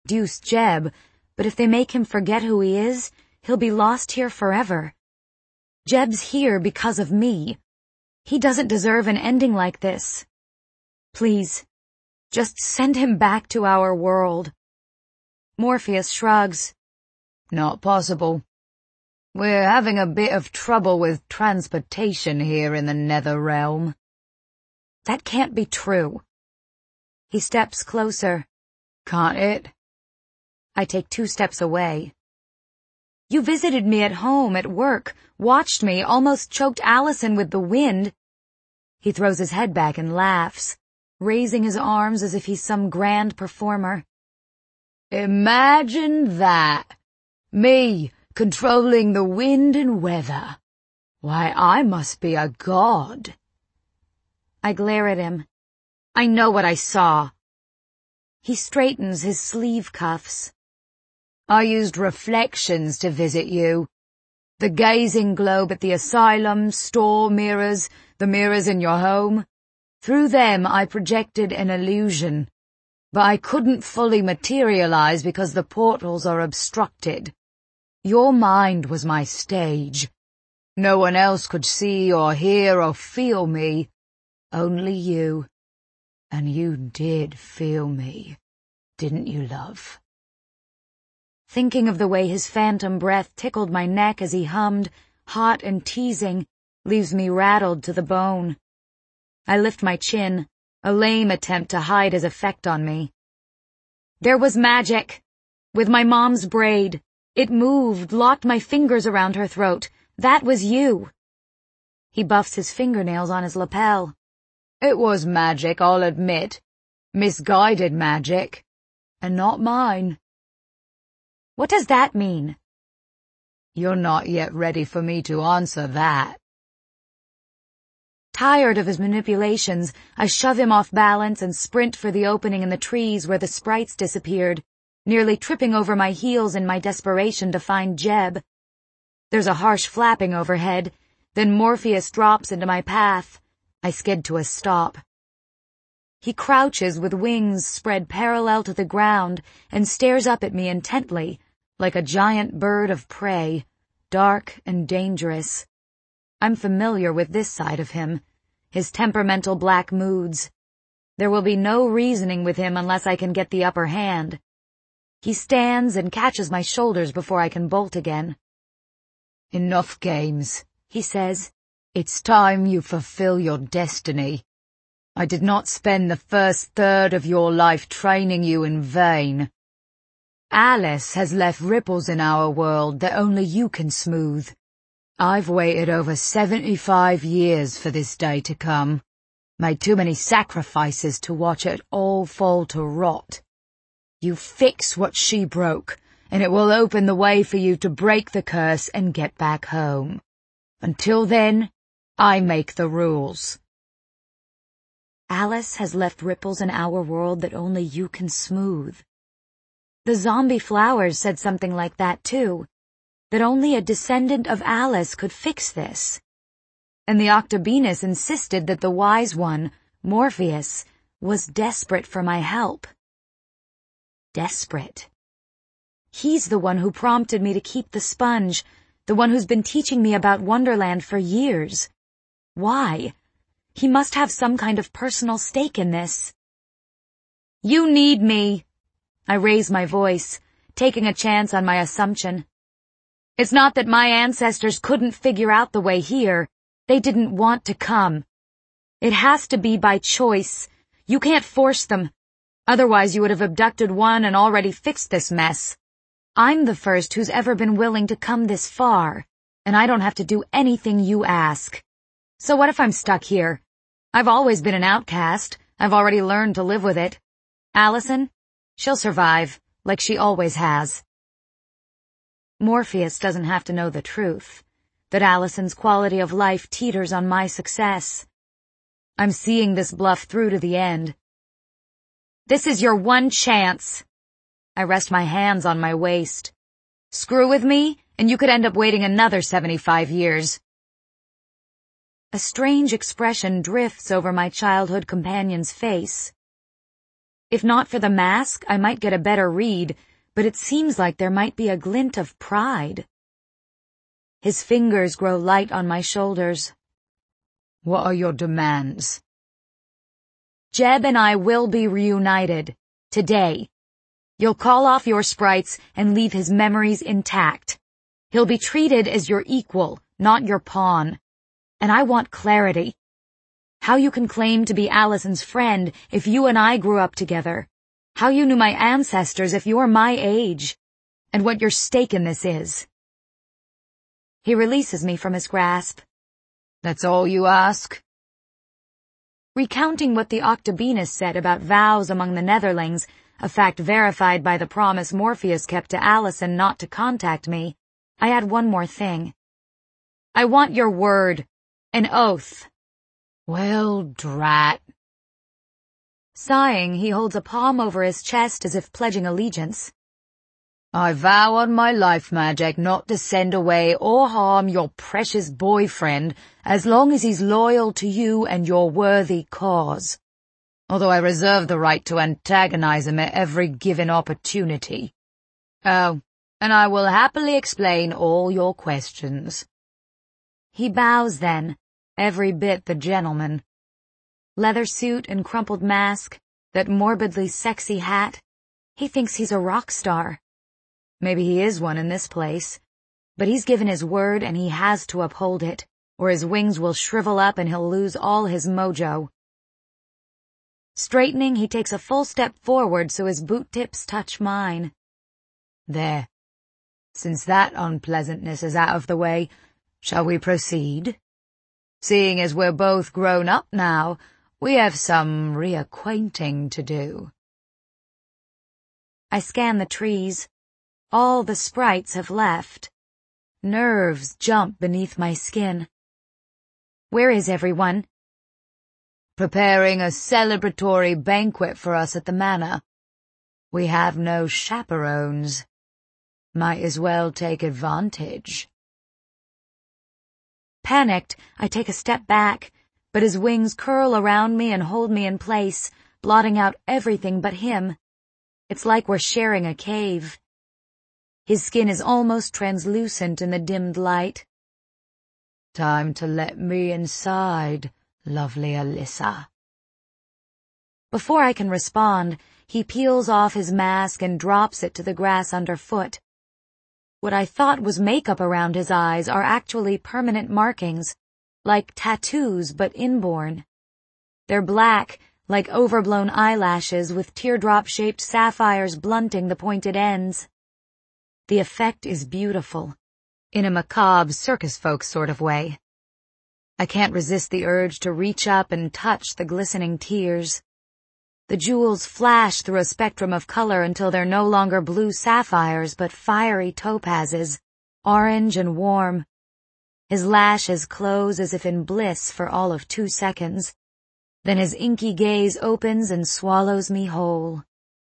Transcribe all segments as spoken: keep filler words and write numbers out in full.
seduce Jeb, but if they make him forget who he is, he'll be lost here forever. Jeb's here because of me. He doesn't deserve an ending like this. Please, just send him back to our world. Morpheus shrugs. Not possible. We're having a bit of trouble with transportation here in the Nether Realm. That can't be true. He steps closer. Can't it? I take two steps away. You visited me at home, at work, watched me, almost choked Allison with the wind. He throws his head back and laughs, raising his arms as if he's some grand performer. Imagine that. Me, controlling the wind and weather. Why, I must be a god. I glare at him. I know what I saw. He straightens his sleeve cuffs. I used reflections to visit you. The gazing globe at the asylum, store mirrors, the mirrors in your home. Through them I projected an illusion, but I couldn't fully materialize because the portals are obstructed. Your mind was my stage. No one else could see or hear or feel me. Only you. And you did feel me, didn't you, love? Thinking of the way his phantom breath tickled my neck as he hummed, hot and teasing, leaves me rattled to the bone. I lift my chin, a lame attempt to hide his effect on me. There was magic. With my mom's braid. It moved, locked my fingers around her throat. That was you. He buffs his fingernails on his lapel. It was magic, I'll admit. Misguided magic. And not mine. What does that mean? You're not yet ready for me to answer that. Tired of his manipulations, I shove him off balance and sprint for the opening in the trees where the sprites disappeared, nearly tripping over my heels in my desperation to find Jeb. There's a harsh flapping overhead, then Morpheus drops into my path. I skid to a stop. He crouches with wings spread parallel to the ground and stares up at me intently, like a giant bird of prey, dark and dangerous. I'm familiar with this side of him, his temperamental black moods. There will be no reasoning with him unless I can get the upper hand. He stands and catches my shoulders before I can bolt again. Enough games, he says. It's time you fulfill your destiny. I did not spend the first third of your life training you in vain. Alice has left ripples in our world that only you can smooth. I've waited over seventy-five years for this day to come. Made too many sacrifices to watch it all fall to rot. You fix what she broke, and it will open the way for you to break the curse and get back home. Until then, I make the rules. Alice has left ripples in our world that only you can smooth. The zombie flowers said something like that too, that only a descendant of Alice could fix this. And the Octobenus insisted that the wise one, Morpheus, was desperate for my help. Desperate. He's the one who prompted me to keep the sponge, the one who's been teaching me about Wonderland for years. Why? He must have some kind of personal stake in this. You need me. I raise my voice, taking a chance on my assumption. It's not that my ancestors couldn't figure out the way here. They didn't want to come. It has to be by choice. You can't force them. Otherwise you would have abducted one and already fixed this mess. I'm the first who's ever been willing to come this far, and I don't have to do anything you ask. So what if I'm stuck here? I've always been an outcast. I've already learned to live with it. Allison? She'll survive, like she always has. Morpheus doesn't have to know the truth, that Allison's quality of life teeters on my success. I'm seeing this bluff through to the end. This is your one chance. I rest my hands on my waist. Screw with me, and you could end up waiting another seventy-five years. A strange expression drifts over my childhood companion's face. If not for the mask, I might get a better read, but it seems like there might be a glint of pride. His fingers grow light on my shoulders. What are your demands? Jeb and I will be reunited. Today. You'll call off your sprites and leave his memories intact. He'll be treated as your equal, not your pawn. And I want clarity. How you can claim to be Allison's friend if you and I grew up together. How you knew my ancestors if you're my age. And what your stake in this is. He releases me from his grasp. That's all you ask? Recounting what the Octobenus said about vows among the Netherlings, a fact verified by the promise Morpheus kept to Allison not to contact me, I add one more thing. I want your word. An oath. Well, drat. Sighing, he holds a palm over his chest as if pledging allegiance. I vow on my life magic not to send away or harm your precious boyfriend as long as he's loyal to you and your worthy cause. Although I reserve the right to antagonize him at every given opportunity. Oh, and I will happily explain all your questions. He bows then, every bit the gentleman. Leather suit and crumpled mask, that morbidly sexy hat. He thinks he's a rock star. Maybe he is one in this place, but he's given his word and he has to uphold it, or his wings will shrivel up and he'll lose all his mojo. Straightening, he takes a full step forward so his boot tips touch mine. There. Since that unpleasantness is out of the way, shall we proceed? Seeing as we're both grown up now, we have some reacquainting to do. I scan the trees. All the sprites have left. Nerves jump beneath my skin. Where is everyone? Preparing a celebratory banquet for us at the manor. We have no chaperones. Might as well take advantage. Panicked, I take a step back, but his wings curl around me and hold me in place, blotting out everything but him. It's like we're sharing a cave. His skin is almost translucent in the dimmed light. Time to let me inside, lovely Alyssa. Before I can respond, he peels off his mask and drops it to the grass underfoot. What I thought was makeup around his eyes are actually permanent markings, like tattoos but inborn. They're black, like overblown eyelashes with teardrop-shaped sapphires blunting the pointed ends. The effect is beautiful, in a macabre circus folk sort of way. I can't resist the urge to reach up and touch the glistening tears. The jewels flash through a spectrum of color until they're no longer blue sapphires but fiery topazes, orange and warm. His lashes close as if in bliss for all of two seconds. Then his inky gaze opens and swallows me whole.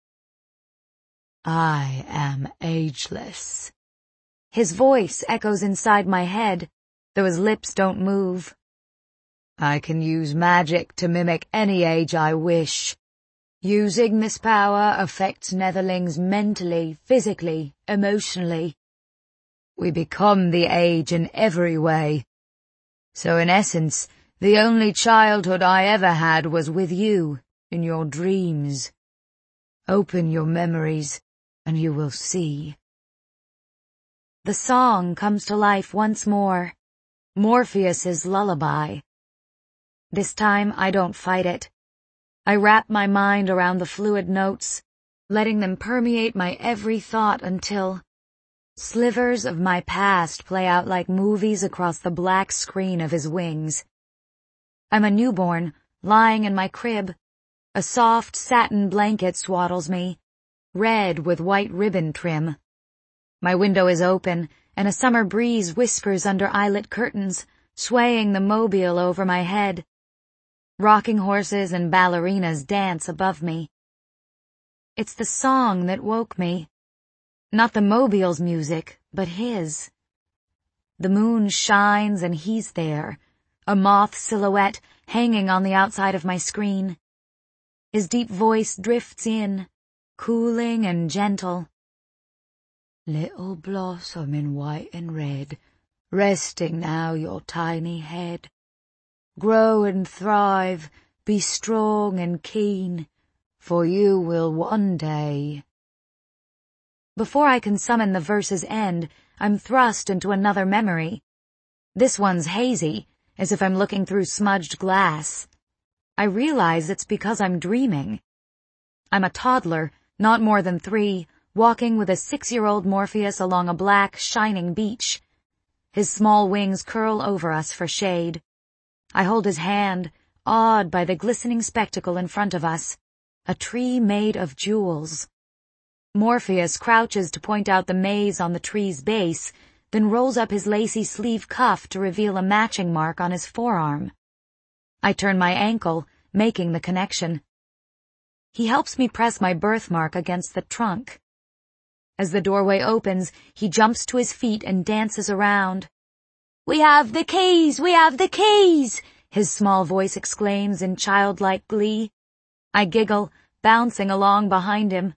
I am ageless. His voice echoes inside my head, though his lips don't move. I can use magic to mimic any age I wish. Using this power affects Netherlings mentally, physically, emotionally. We become the age in every way. So in essence, the only childhood I ever had was with you, in your dreams. Open your memories, and you will see. The song comes to life once more. Morpheus's lullaby. This time I don't fight it. I wrap my mind around the fluid notes, letting them permeate my every thought until slivers of my past play out like movies across the black screen of his wings. I'm a newborn, lying in my crib. A soft satin blanket swaddles me, red with white ribbon trim. My window is open, and a summer breeze whispers under eyelet curtains, swaying the mobile over my head. Rocking horses and ballerinas dance above me. It's the song that woke me. Not the mobile's music, but his. The moon shines and he's there, a moth silhouette hanging on the outside of my screen. His deep voice drifts in, cooling and gentle. Little blossom in white and red, resting now your tiny head. Grow and thrive, be strong and keen, for you will one day. Before I can summon the verse's end, I'm thrust into another memory. This one's hazy, as if I'm looking through smudged glass. I realize it's because I'm dreaming. I'm a toddler, not more than three, walking with a six-year-old Morpheus along a black, shining beach. His small wings curl over us for shade. I hold his hand, awed by the glistening spectacle in front of us, a tree made of jewels. Morpheus crouches to point out the maze on the tree's base, then rolls up his lacy sleeve cuff to reveal a matching mark on his forearm. I turn my ankle, making the connection. He helps me press my birthmark against the trunk. As the doorway opens, he jumps to his feet and dances around. "We have the keys! We have the keys!" his small voice exclaims in childlike glee. I giggle, bouncing along behind him.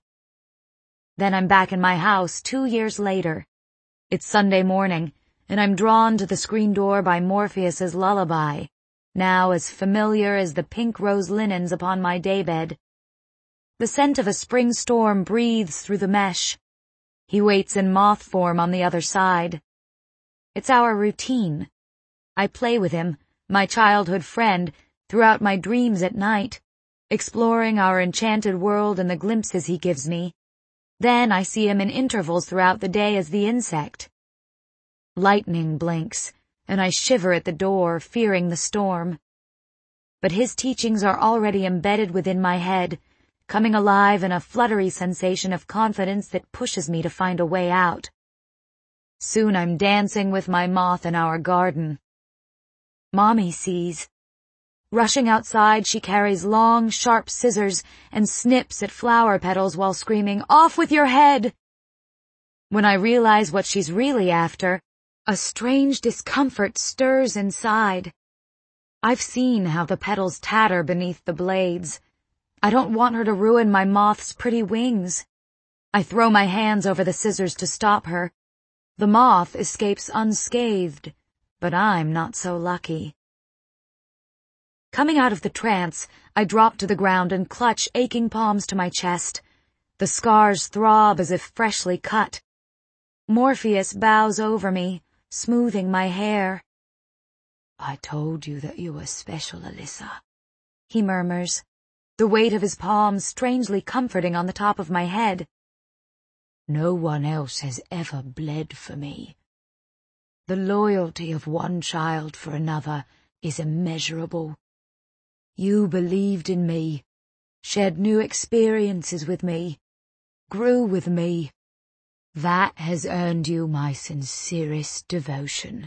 Then I'm back in my house two years later. It's Sunday morning, and I'm drawn to the screen door by Morpheus's lullaby, now as familiar as the pink rose linens upon my daybed. The scent of a spring storm breathes through the mesh. He waits in moth form on the other side. It's our routine. I play with him, my childhood friend, throughout my dreams at night, exploring our enchanted world and the glimpses he gives me. Then I see him in intervals throughout the day as the insect. Lightning blinks, and I shiver at the door, fearing the storm. But his teachings are already embedded within my head, coming alive in a fluttery sensation of confidence that pushes me to find a way out. Soon I'm dancing with my moth in our garden. Mommy sees. Rushing outside, she carries long, sharp scissors and snips at flower petals while screaming, "Off with your head!" When I realize what she's really after, a strange discomfort stirs inside. I've seen how the petals tatter beneath the blades. I don't want her to ruin my moth's pretty wings. I throw my hands over the scissors to stop her. The moth escapes unscathed, but I'm not so lucky. Coming out of the trance, I drop to the ground and clutch aching palms to my chest. The scars throb as if freshly cut. Morpheus bows over me, smoothing my hair. "I told you that you were special, Alyssa," he murmurs, the weight of his palms strangely comforting on the top of my head. "No one else has ever bled for me. The loyalty of one child for another is immeasurable. You believed in me, shared new experiences with me, grew with me. That has earned you my sincerest devotion."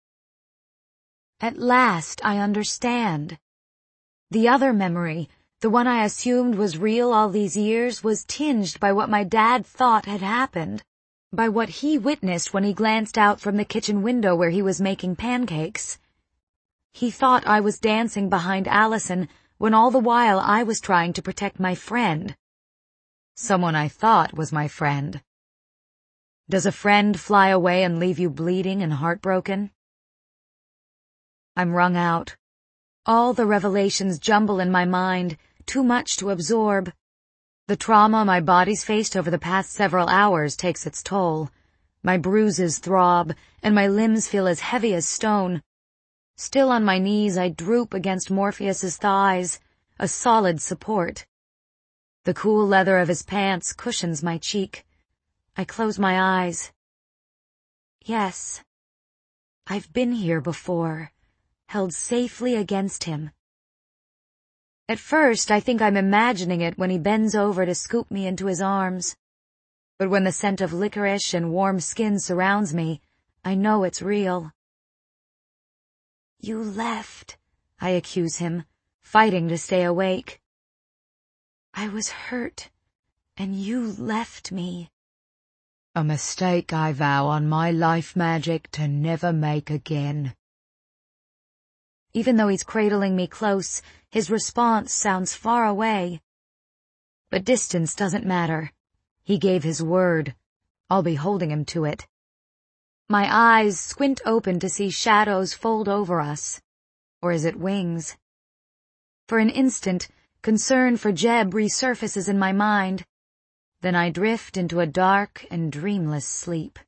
At last I understand. The other memory, the one I assumed was real all these years, was tinged by what my dad thought had happened, by what he witnessed when he glanced out from the kitchen window where he was making pancakes. He thought I was dancing behind Allison when all the while I was trying to protect my friend. Someone I thought was my friend. Does a friend fly away and leave you bleeding and heartbroken? I'm wrung out. All the revelations jumble in my mind, too much to absorb. The trauma my body's faced over the past several hours takes its toll. My bruises throb, and my limbs feel as heavy as stone. Still on my knees, I droop against Morpheus's thighs, a solid support. The cool leather of his pants cushions my cheek. I close my eyes. Yes, I've been here before, held safely against him. At first, I think I'm imagining it when he bends over to scoop me into his arms. But when the scent of licorice and warm skin surrounds me, I know it's real. You left, I accuse him, fighting to stay awake. I was hurt, and you left me. A mistake I vow on my life magic to never make again. Even though he's cradling me close, his response sounds far away. But distance doesn't matter. He gave his word. I'll be holding him to it. My eyes squint open to see shadows fold over us. Or is it wings? For an instant, concern for Jeb resurfaces in my mind. Then I drift into a dark and dreamless sleep.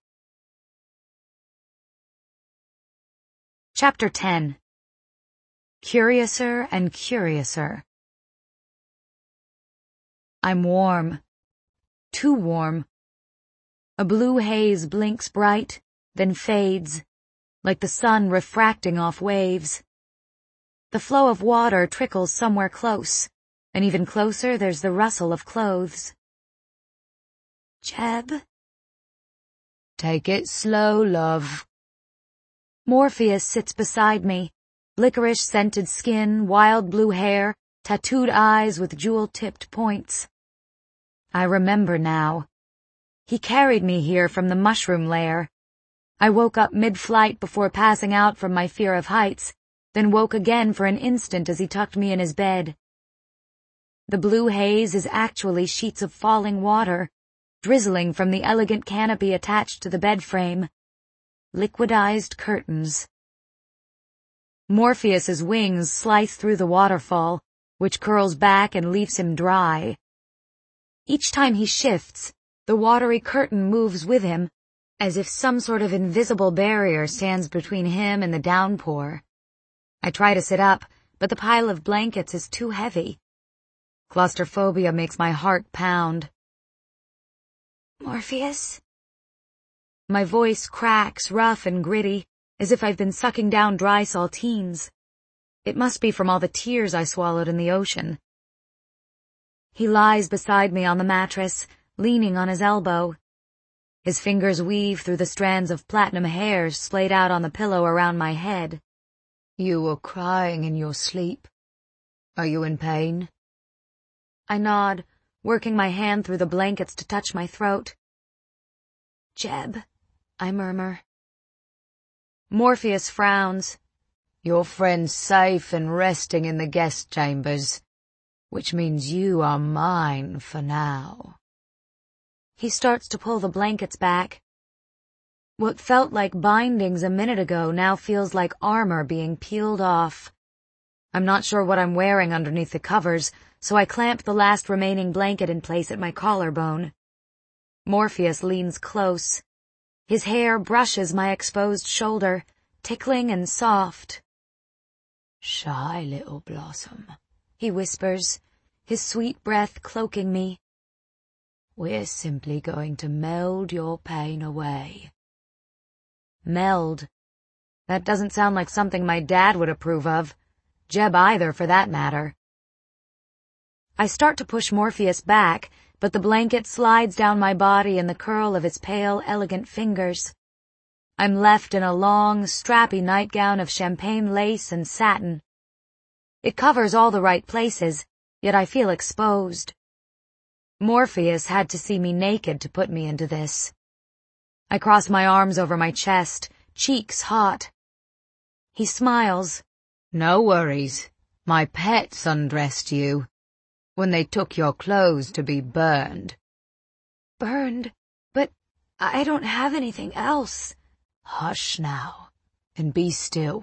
Chapter ten. Curiouser and Curiouser. I'm warm. Too warm. A blue haze blinks bright, then fades, like the sun refracting off waves. The flow of water trickles somewhere close, and even closer there's the rustle of clothes. Jeb? Take it slow, love. Morpheus sits beside me, licorice-scented skin, wild blue hair, tattooed eyes with jewel-tipped points. I remember now. He carried me here from the mushroom lair. I woke up mid-flight before passing out from my fear of heights, then woke again for an instant as he tucked me in his bed. The blue haze is actually sheets of falling water, drizzling from the elegant canopy attached to the bed frame. Liquidized curtains. Morpheus's wings slice through the waterfall, which curls back and leaves him dry. Each time he shifts, the watery curtain moves with him, as if some sort of invisible barrier stands between him and the downpour. I try to sit up, but the pile of blankets is too heavy. Claustrophobia makes my heart pound. Morpheus? My voice cracks, rough and gritty, as if I've been sucking down dry saltines. It must be from all the tears I swallowed in the ocean. He lies beside me on the mattress, leaning on his elbow. His fingers weave through the strands of platinum hair splayed out on the pillow around my head. You were crying in your sleep. Are you in pain? I nod, working my hand through the blankets to touch my throat. Jeb, I murmur. Morpheus frowns. Your friend's safe and resting in the guest chambers, which means you are mine for now. He starts to pull the blankets back. What felt like bindings a minute ago now feels like armor being peeled off. I'm not sure what I'm wearing underneath the covers, so I clamp the last remaining blanket in place at my collarbone. Morpheus leans close. His hair brushes my exposed shoulder, tickling and soft. Shy little blossom, he whispers, his sweet breath cloaking me. We're simply going to meld your pain away. Meld. That doesn't sound like something my dad would approve of. Jeb either, for that matter. I start to push Morpheus back, but the blanket slides down my body in the curl of its pale, elegant fingers. I'm left in a long, strappy nightgown of champagne lace and satin. It covers all the right places, yet I feel exposed. Morpheus had to see me naked to put me into this. I cross my arms over my chest, cheeks hot. He smiles. No worries. My pets undressed you when they took your clothes to be burned. Burned? But I don't have anything else. Hush now, and be still.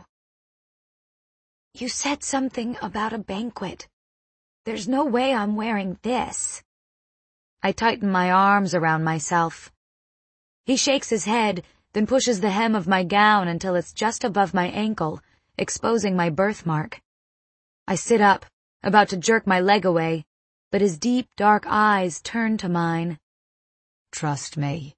You said something about a banquet. There's no way I'm wearing this. I tighten my arms around myself. He shakes his head, then pushes the hem of my gown until it's just above my ankle, exposing my birthmark. I sit up, about to jerk my leg away, but his deep, dark eyes turn to mine. Trust me.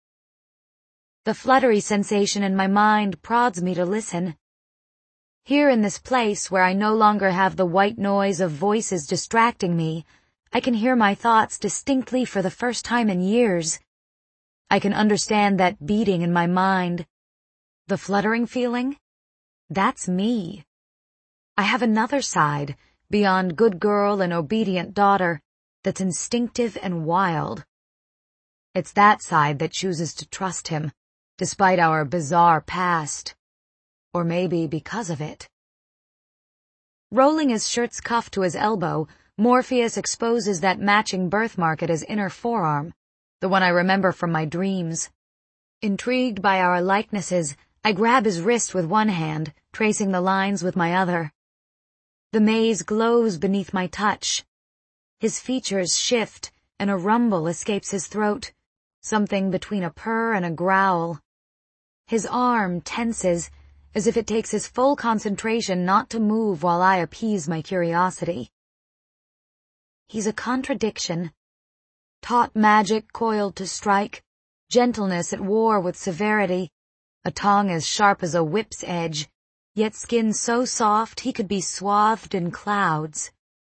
The fluttery sensation in my mind prods me to listen. Here in this place where I no longer have the white noise of voices distracting me, I can hear my thoughts distinctly for the first time in years. I can understand that beating in my mind. The fluttering feeling? That's me. I have another side, beyond good girl and obedient daughter, that's instinctive and wild. It's that side that chooses to trust him, despite our bizarre past. Or maybe because of it. Rolling his shirt's cuff to his elbow, Morpheus exposes that matching birthmark at his inner forearm, the one I remember from my dreams. Intrigued by our likenesses, I grab his wrist with one hand, tracing the lines with my other. The maze glows beneath my touch. His features shift, and a rumble escapes his throat, something between a purr and a growl. His arm tenses, as if it takes his full concentration not to move while I appease my curiosity. He's a contradiction. Taut magic coiled to strike, gentleness at war with severity, a tongue as sharp as a whip's edge, yet skin so soft he could be swathed in clouds.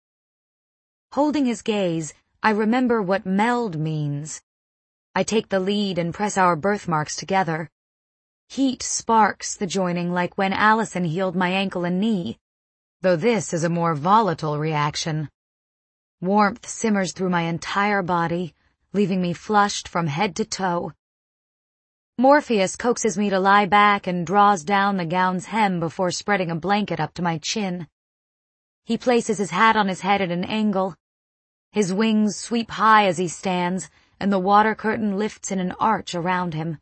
Holding his gaze, I remember what meld means. I take the lead and press our birthmarks together. Heat sparks the joining like when Allison healed my ankle and knee, though this is a more volatile reaction. Warmth simmers through my entire body, leaving me flushed from head to toe. Morpheus coaxes me to lie back and draws down the gown's hem before spreading a blanket up to my chin. He places his hat on his head at an angle. His wings sweep high as he stands, and the water curtain lifts in an arch around him.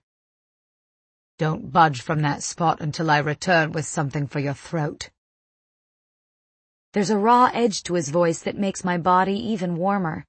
Don't budge from that spot until I return with something for your throat. There's a raw edge to his voice that makes my body even warmer.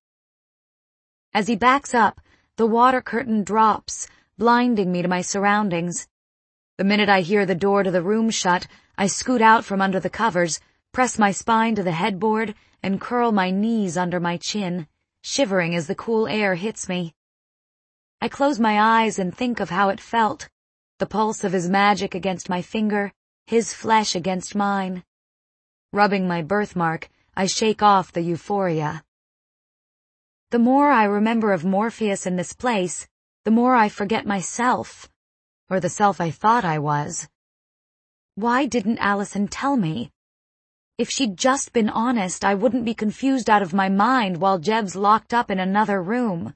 As he backs up, the water curtain drops, blinding me to my surroundings. The minute I hear the door to the room shut, I scoot out from under the covers, press my spine to the headboard, and curl my knees under my chin, shivering as the cool air hits me. I close my eyes and think of how it felt, the pulse of his magic against my finger, his flesh against mine. Rubbing my birthmark, I shake off the euphoria. The more I remember of Morpheus in this place, the more I forget myself, or the self I thought I was. Why didn't Allison tell me? If she'd just been honest, I wouldn't be confused out of my mind while Jeb's locked up in another room.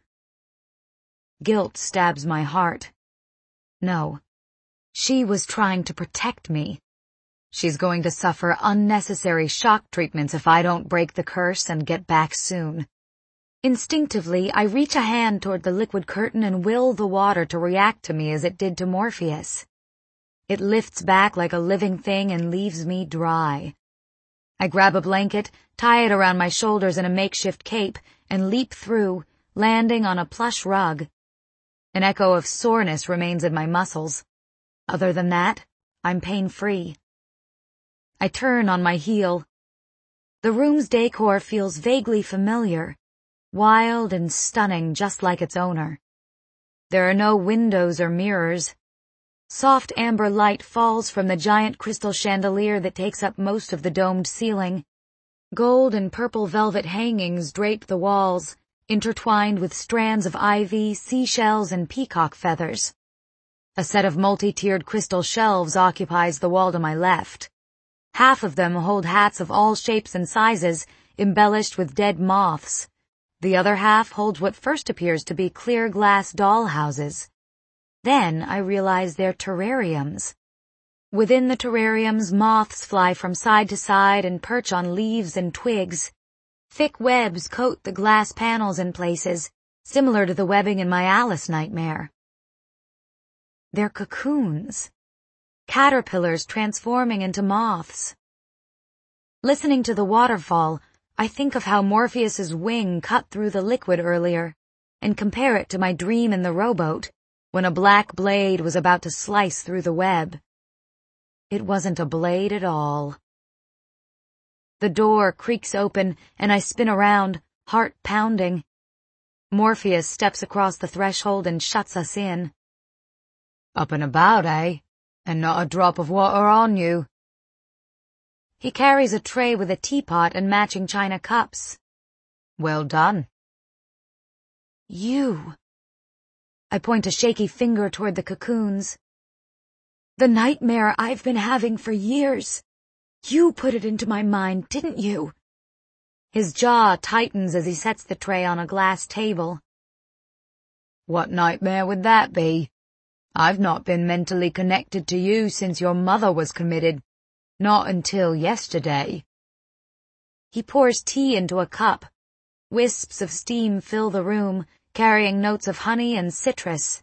Guilt stabs my heart. No, she was trying to protect me. She's going to suffer unnecessary shock treatments if I don't break the curse and get back soon. Instinctively, I reach a hand toward the liquid curtain and will the water to react to me as it did to Morpheus. It lifts back like a living thing and leaves me dry. I grab a blanket, tie it around my shoulders in a makeshift cape, and leap through, landing on a plush rug. An echo of soreness remains in my muscles. Other than that, I'm pain-free. I turn on my heel. The room's decor feels vaguely familiar, wild and stunning just like its owner. There are no windows or mirrors. Soft amber light falls from the giant crystal chandelier that takes up most of the domed ceiling. Gold and purple velvet hangings drape the walls, intertwined with strands of ivy, seashells, and peacock feathers. A set of multi-tiered crystal shelves occupies the wall to my left. Half of them hold hats of all shapes and sizes, embellished with dead moths. The other half holds what first appears to be clear glass dollhouses. Then I realize they're terrariums. Within the terrariums, moths fly from side to side and perch on leaves and twigs. Thick webs coat the glass panels in places, similar to the webbing in my Alice nightmare. They're cocoons. Caterpillars transforming into moths. Listening to the waterfall, I think of how Morpheus's wing cut through the liquid earlier, and compare it to my dream in the rowboat, when a black blade was about to slice through the web. It wasn't a blade at all. The door creaks open, and I spin around, heart pounding. Morpheus steps across the threshold and shuts us in. Up and about, eh? And not a drop of water on you. He carries a tray with a teapot and matching china cups. Well done. You. I point a shaky finger toward the cocoons. The nightmare I've been having for years. You put it into my mind, didn't you? His jaw tightens as he sets the tray on a glass table. What nightmare would that be? I've not been mentally connected to you since your mother was committed. Not until yesterday. He pours tea into a cup. Wisps of steam fill the room, carrying notes of honey and citrus.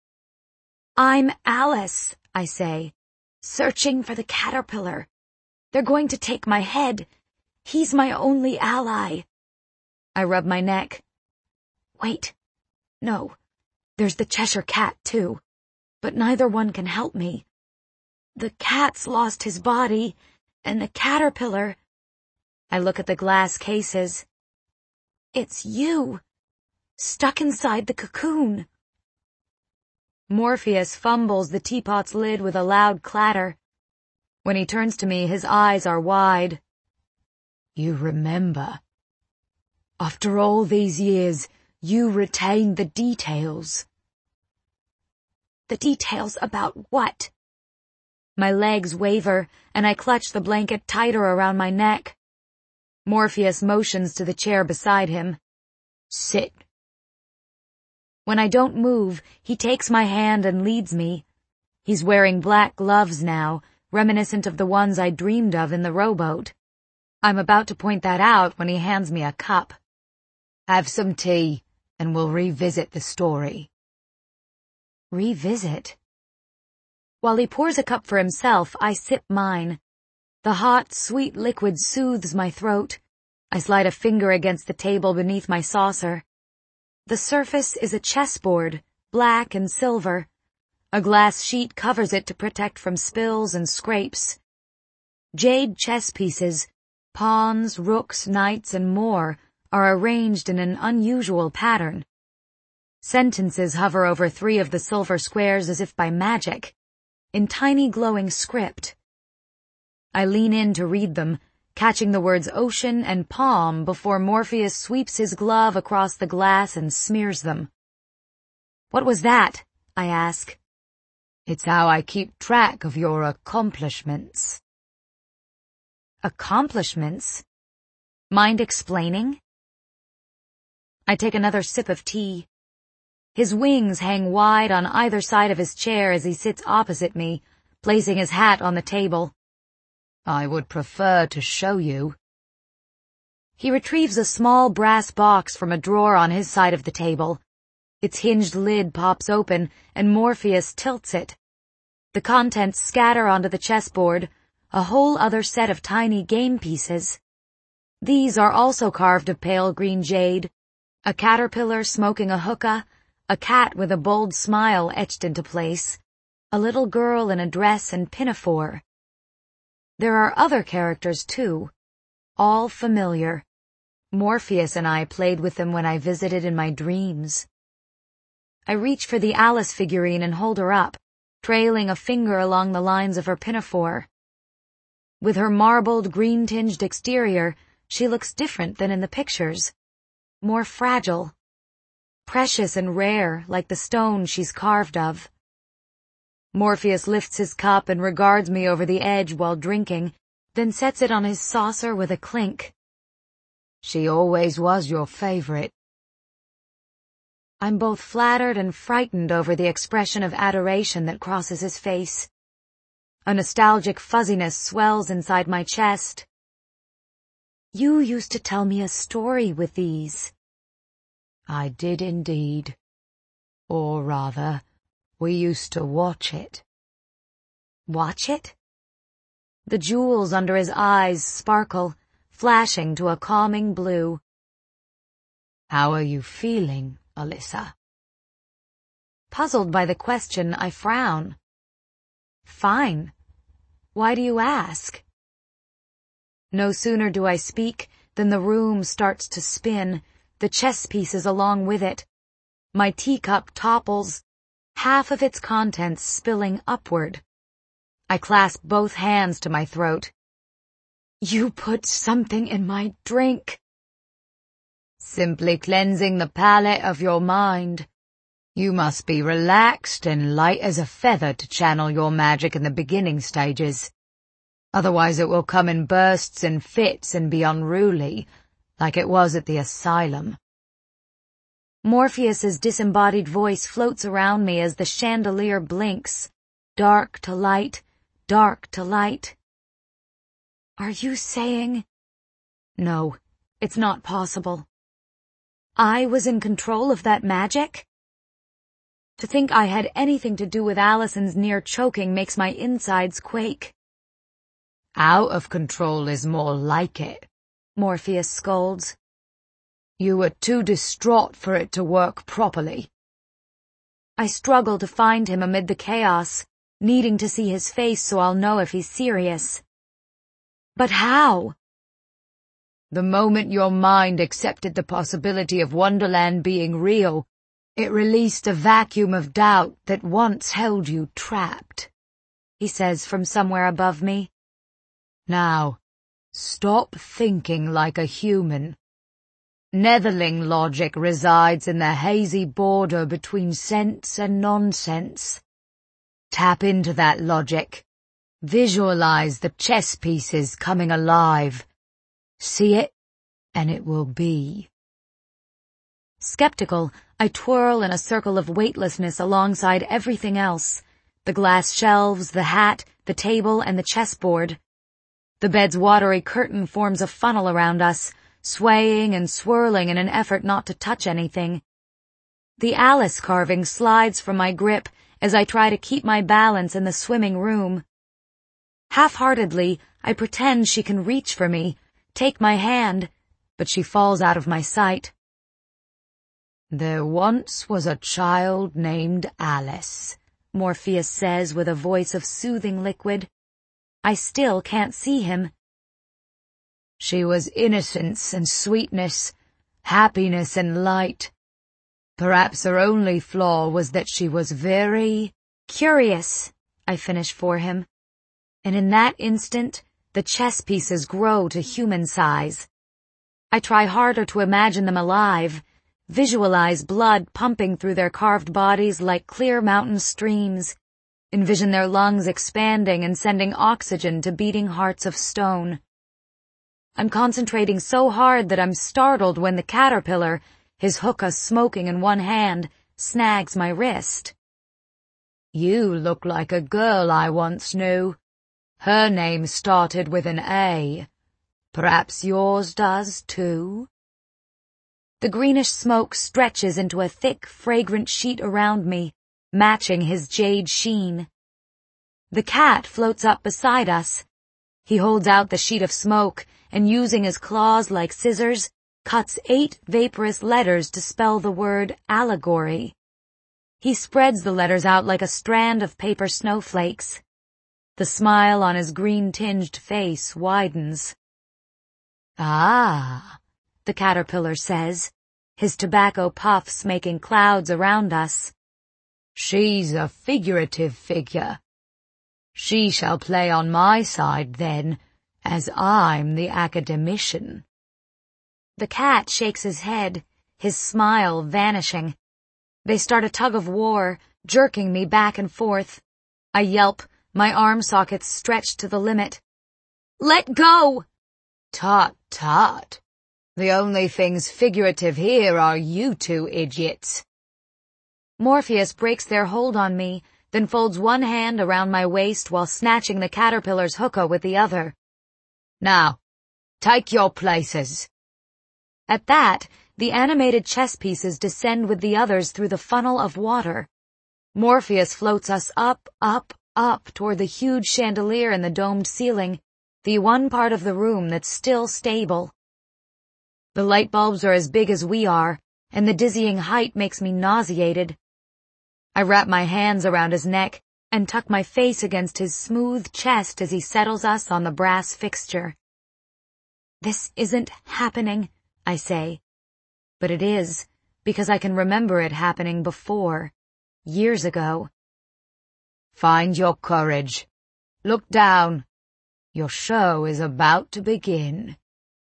"I'm Alice," I say, "searching for the caterpillar. They're going to take my head. He's my only ally." I rub my neck. Wait. No. There's the Cheshire Cat, too. But neither one can help me. The cat's lost his body, and the caterpillar... I look at the glass cases. It's you, stuck inside the cocoon. Morpheus fumbles the teapot's lid with a loud clatter. When he turns to me, his eyes are wide. "You remember. After all these years, you retain the details." "The details about what?" My legs waver, and I clutch the blanket tighter around my neck. Morpheus motions to the chair beside him. "Sit." When I don't move, he takes my hand and leads me. He's wearing black gloves now, reminiscent of the ones I dreamed of in the rowboat. I'm about to point that out when he hands me a cup. "Have some tea, and we'll revisit the story." Revisit? While he pours a cup for himself, I sip mine. The hot, sweet liquid soothes my throat. I slide a finger against the table beneath my saucer. The surface is a chessboard, black and silver. A glass sheet covers it to protect from spills and scrapes. Jade chess pieces, pawns, rooks, knights, and more are arranged in an unusual pattern. Sentences hover over three of the silver squares as if by magic, in tiny glowing script. I lean in to read them, catching the words ocean and palm before Morpheus sweeps his glove across the glass and smears them. "What was that?" I ask. "It's how I keep track of your accomplishments." Accomplishments? Mind explaining? I take another sip of tea. His wings hang wide on either side of his chair as he sits opposite me, placing his hat on the table. "I would prefer to show you." He retrieves a small brass box from a drawer on his side of the table. Its hinged lid pops open, and Morpheus tilts it. The contents scatter onto the chessboard, a whole other set of tiny game pieces. These are also carved of pale green jade, a caterpillar smoking a hookah, a cat with a bold smile etched into place, a little girl in a dress and pinafore. There are other characters, too, all familiar. Morpheus and I played with them when I visited in my dreams. I reach for the Alice figurine and hold her up, trailing a finger along the lines of her pinafore. With her marbled, green-tinged exterior, she looks different than in the pictures. More fragile. Precious and rare, like the stone she's carved of. Morpheus lifts his cup and regards me over the edge while drinking, then sets it on his saucer with a clink. "She always was your favorite." I'm both flattered and frightened over the expression of adoration that crosses his face. A nostalgic fuzziness swells inside my chest. "You used to tell me a story with these." "I did indeed. Or rather, we used to watch it." Watch it? The jewels under his eyes sparkle, flashing to a calming blue. "How are you feeling, Alyssa?" Puzzled by the question, I frown. "Fine. Why do you ask?" No sooner do I speak than the room starts to spin, the chess pieces along with it. My teacup topples, half of its contents spilling upward. I clasp both hands to my throat. "You put something in my drink." "Simply cleansing the palate of your mind. You must be relaxed and light as a feather to channel your magic in the beginning stages. Otherwise it will come in bursts and fits and be unruly, like it was at the asylum." Morpheus's disembodied voice floats around me as the chandelier blinks, dark to light, dark to light. "Are you saying No, it's not possible. I was in control of that magic? To think I had anything to do with Allison's near choking makes my insides quake. Out of control is more like it, Morpheus scolds. You were too distraught for it to work properly. I struggle to find him amid the chaos, needing to see his face so I'll know if he's serious. But how? The moment your mind accepted the possibility of Wonderland being real, it released a vacuum of doubt that once held you trapped, he says from somewhere above me. Now, stop thinking like a human. Netherling logic resides in the hazy border between sense and nonsense. Tap into that logic. Visualize the chess pieces coming alive. See it, and it will be. Skeptical, I twirl in a circle of weightlessness alongside everything else. The glass shelves, the hat, the table, and the chessboard. The bed's watery curtain forms a funnel around us, swaying and swirling in an effort not to touch anything. The Alice carving slides from my grip as I try to keep my balance in the swimming room. Half-heartedly, I pretend she can reach for me, take my hand, but she falls out of my sight. There once was a child named Alice, Morpheus says with a voice of soothing liquid. I still can't see him. She was innocence and sweetness, happiness and light. Perhaps her only flaw was that she was very curious, I finish for him. And in that instant, the chess pieces grow to human size. I try harder to imagine them alive, visualize blood pumping through their carved bodies like clear mountain streams, envision their lungs expanding and sending oxygen to beating hearts of stone. I'm concentrating so hard that I'm startled when the caterpillar, his hookah smoking in one hand, snags my wrist. You look like a girl I once knew. Her name started with an A. Perhaps yours does, too? The greenish smoke stretches into a thick, fragrant sheet around me, matching his jade sheen. The cat floats up beside us. He holds out the sheet of smoke, and using his claws like scissors, cuts eight vaporous letters to spell the word allegory. He spreads the letters out like a strand of paper snowflakes. The smile on his green-tinged face widens. Ah, the caterpillar says, his tobacco puffs making clouds around us. She's a figurative figure. She shall play on my side, then, as I'm the academician. The cat shakes his head, his smile vanishing. They start a tug of war, jerking me back and forth. I yelp, my arm sockets stretched to the limit. Let go! Tut, tut. The only things figurative here are you two idiots. Morpheus breaks their hold on me, then folds one hand around my waist while snatching the caterpillar's hookah with the other. Now, take your places. At that, the animated chess pieces descend with the others through the funnel of water. Morpheus floats us up, up, up toward the huge chandelier in the domed ceiling, the one part of the room that's still stable. The light bulbs are as big as we are, and the dizzying height makes me nauseated. I wrap my hands around his neck and tuck my face against his smooth chest as he settles us on the brass fixture. This isn't happening, I say. But it is, because I can remember it happening before, years ago. Find your courage. Look down. Your show is about to begin.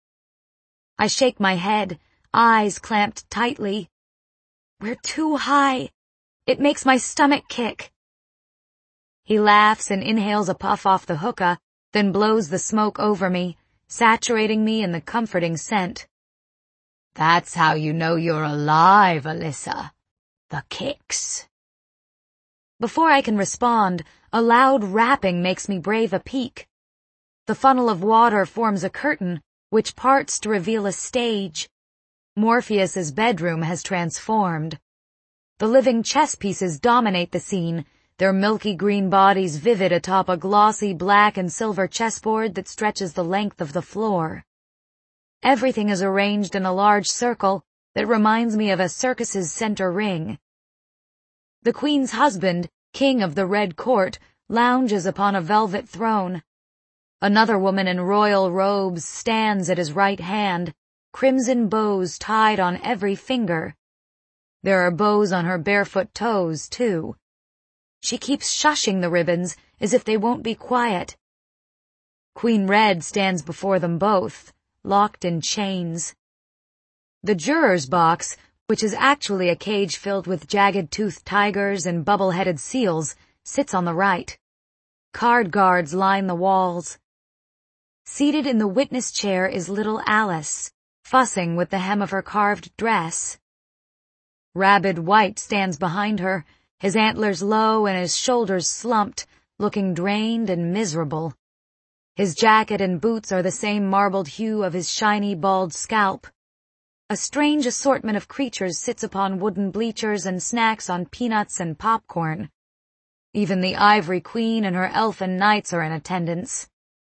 I shake my head, eyes clamped tightly. We're too high. It makes my stomach kick. He laughs and inhales a puff off the hookah, then blows the smoke over me, saturating me in the comforting scent. That's how you know you're alive, Alyssa. The kicks. Before I can respond, a loud rapping makes me brave a peek. The funnel of water forms a curtain, which parts to reveal a stage. Morpheus's bedroom has transformed. The living chess pieces dominate the scene, their milky green bodies vivid atop a glossy black and silver chessboard that stretches the length of the floor. Everything is arranged in a large circle that reminds me of a circus's center ring. The Queen's husband, King of the Red Court, lounges upon a velvet throne. Another woman in royal robes stands at his right hand, crimson bows tied on every finger. There are bows on her barefoot toes, too. She keeps shushing the ribbons as if they won't be quiet. Queen Red stands before them both, locked in chains. The juror's box, which is actually a cage filled with jagged-toothed tigers and bubble-headed seals, sits on the right. Card guards line the walls. Seated in the witness chair is little Alice, fussing with the hem of her carved dress. Rabid White stands behind her, his antlers low and his shoulders slumped, looking drained and miserable. His jacket and boots are the same marbled hue of his shiny bald scalp. A strange assortment of creatures sits upon wooden bleachers and snacks on peanuts and popcorn. Even the Ivory Queen and her elfin knights are in attendance.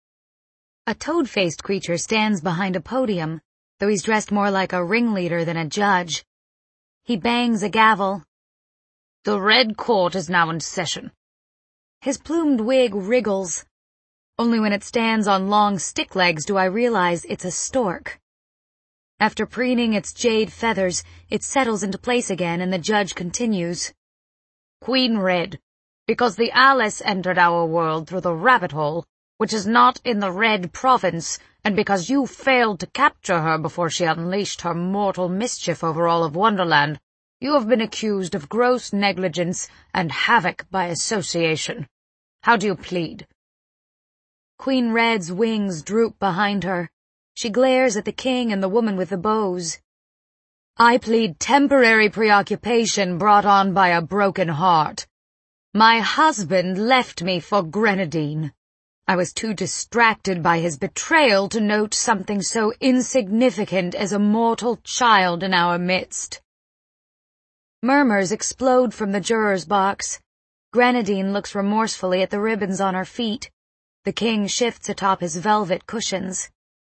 A toad-faced creature stands behind a podium, though he's dressed more like a ringleader than a judge. He bangs a gavel. "The Red Court is now in session." His plumed wig wriggles. Only when it stands on long stick legs do I realize it's a stork. After preening its jade feathers, it settles into place again and the judge continues. "Queen Red, because the Alice entered our world through the rabbit hole, which is not in the Red Province, and because you failed to capture her before she unleashed her mortal mischief over all of Wonderland, you have been accused of gross negligence and havoc by association. How do you plead?" Queen Red's wings droop behind her. She glares at the king and the woman with the bows. "I plead temporary preoccupation brought on by a broken heart. My husband left me for Grenadine. I was too distracted by his betrayal to note something so insignificant as a mortal child in our midst." Murmurs explode from the juror's box. Grenadine looks remorsefully at the ribbons on her feet. The king shifts atop his velvet cushions.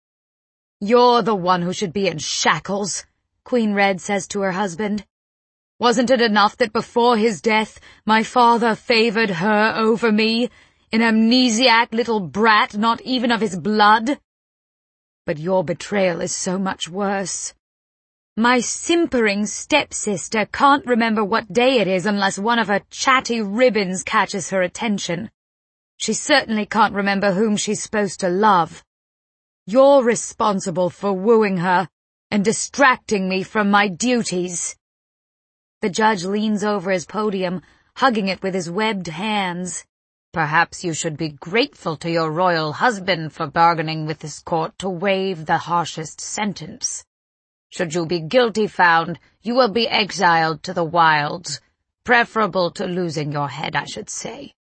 "You're the one who should be in shackles," Queen Red says to her husband. "Wasn't it enough that before his death my father favored her over me, an amnesiac little brat not even of his blood? But your betrayal is so much worse. My simpering stepsister can't remember what day it is unless one of her chatty ribbons catches her attention. She certainly can't remember whom she's supposed to love. You're responsible for wooing her and distracting me from my duties." The judge leans over his podium, hugging it with his webbed hands. "Perhaps you should be grateful to your royal husband for bargaining with this court to waive the harshest sentence. Should you be guilty found, you will be exiled to the wilds, preferable to losing your head, I should say."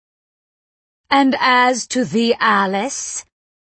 "And as to thee, Alice?"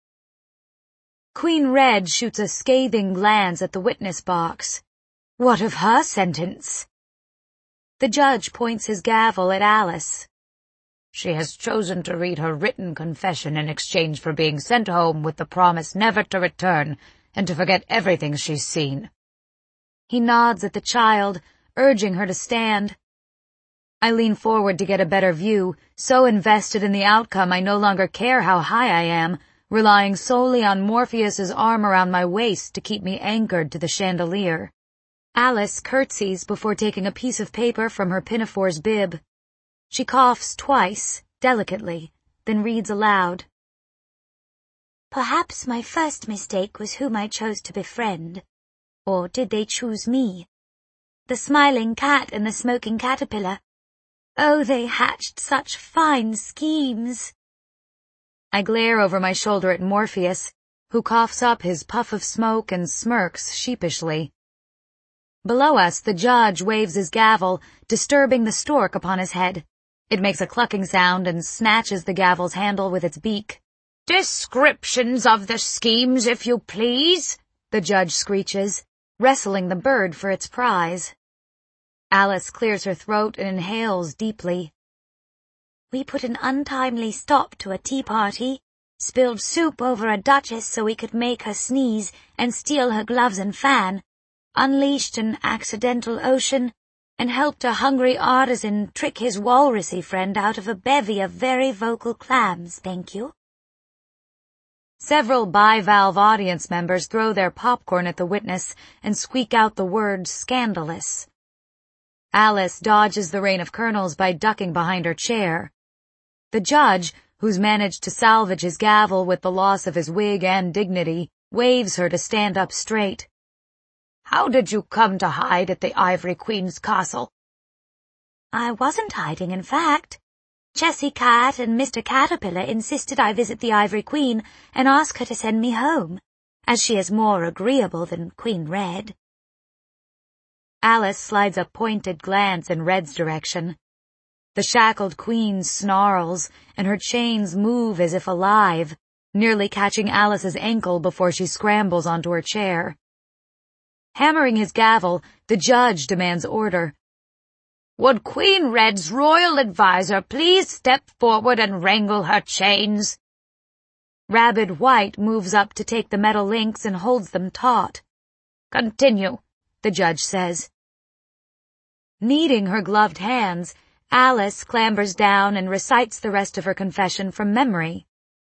Queen Red shoots a scathing glance at the witness box. "What of her sentence?" The judge points his gavel at Alice. "She has chosen to read her written confession in exchange for being sent home with the promise never to return and to forget everything she's seen." He nods at the child, urging her to stand. I lean forward to get a better view, so invested in the outcome I no longer care how high I am, relying solely on Morpheus's arm around my waist to keep me anchored to the chandelier. Alice curtsies before taking a piece of paper from her pinafore's bib. She coughs twice, delicately, then reads aloud. "Perhaps my first mistake was whom I chose to befriend. Or did they choose me? The smiling cat and the smoking caterpillar. Oh, they hatched such fine schemes." I glare over my shoulder at Morpheus, who coughs up his puff of smoke and smirks sheepishly. Below us, the judge waves his gavel, disturbing the stork upon his head. It makes a clucking sound and snatches the gavel's handle with its beak. "Descriptions of the schemes, if you please," the judge screeches, wrestling the bird for its prize. Alice clears her throat and inhales deeply. "We put an untimely stop to a tea party, spilled soup over a duchess so we could make her sneeze and steal her gloves and fan, unleashed an accidental ocean, and helped a hungry artisan trick his walrusy friend out of a bevy of very vocal clams, thank you." Several bivalve audience members throw their popcorn at the witness and squeak out the word "scandalous." Alice dodges the rain of kernels by ducking behind her chair. The judge, who's managed to salvage his gavel with the loss of his wig and dignity, waves her to stand up straight. "How did you come to hide at the Ivory Queen's castle?" "I wasn't hiding, in fact. Jessie Cat and Mister Caterpillar insisted I visit the Ivory Queen and ask her to send me home, as she is more agreeable than Queen Red." Alice slides a pointed glance in Red's direction. The shackled queen snarls, and her chains move as if alive, nearly catching Alice's ankle before she scrambles onto her chair. Hammering his gavel, the judge demands order. "Would Queen Red's royal adviser please step forward and wrangle her chains?" Rabid White moves up to take the metal links and holds them taut. "Continue," the judge says. Kneading her gloved hands, Alice clambers down and recites the rest of her confession from memory.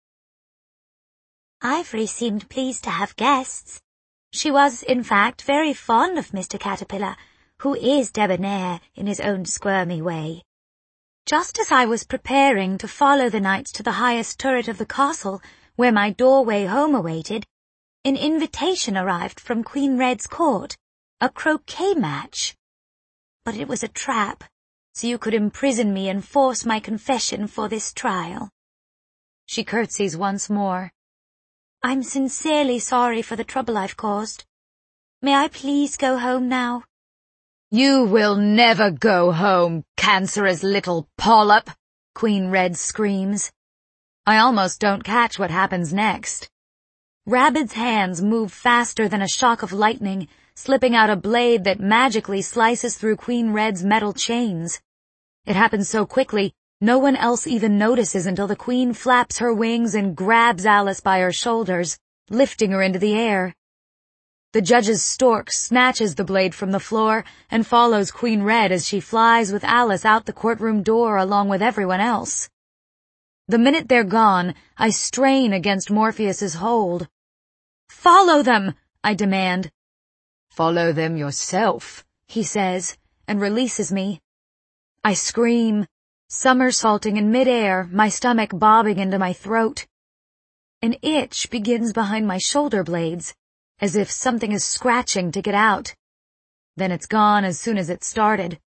"Ivory seemed pleased to have guests. She was, in fact, very fond of Mister Caterpillar, who is debonair in his own squirmy way. Just as I was preparing to follow the knights to the highest turret of the castle, where my doorway home awaited, an invitation arrived from Queen Red's court, a croquet match. But it was a trap, so you could imprison me and force my confession for this trial." She curtsies once more. "I'm sincerely sorry for the trouble I've caused. May I please go home now?" "You will never go home, cancerous little polyp," Queen Red screams. I almost don't catch what happens next. Rabid's hands move faster than a shock of lightning, slipping out a blade that magically slices through Queen Red's metal chains. It happens so quickly, no one else even notices until the Queen flaps her wings and grabs Alice by her shoulders, lifting her into the air. The judge's stork snatches the blade from the floor and follows Queen Red as she flies with Alice out the courtroom door along with everyone else. The minute they're gone, I strain against Morpheus's hold. "Follow them!" I demand. "Follow them yourself," he says, and releases me. I scream, somersaulting in midair, my stomach bobbing into my throat. An itch begins behind my shoulder blades, as if something is scratching to get out. Then it's gone as soon as it started.